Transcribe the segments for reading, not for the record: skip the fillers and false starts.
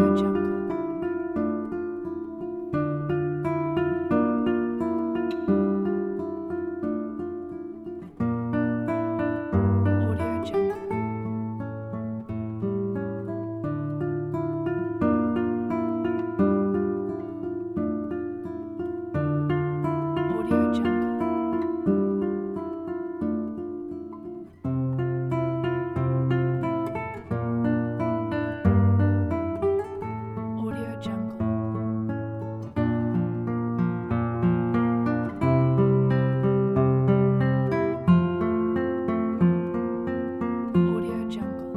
Audio Jungle. Audio Jungle. Audio Jungle. Audio Jungle. Audio Jungle.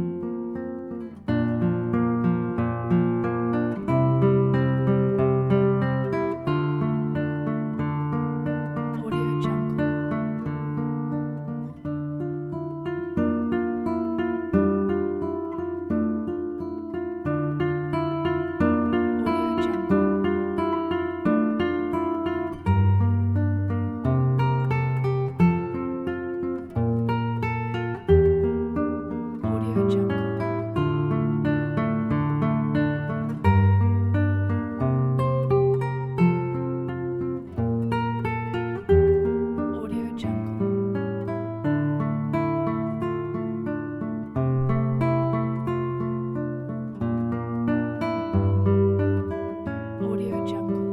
Audio Jungle. Audio Jungle. Audio Jungle. Audio Jungle. Audio Jungle.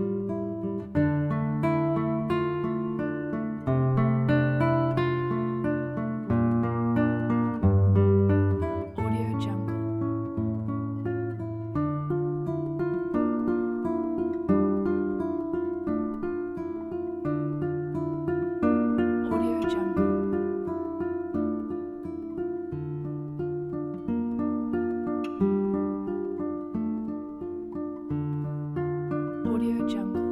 Audio Jungle. Audio Jungle. Audio Jungle.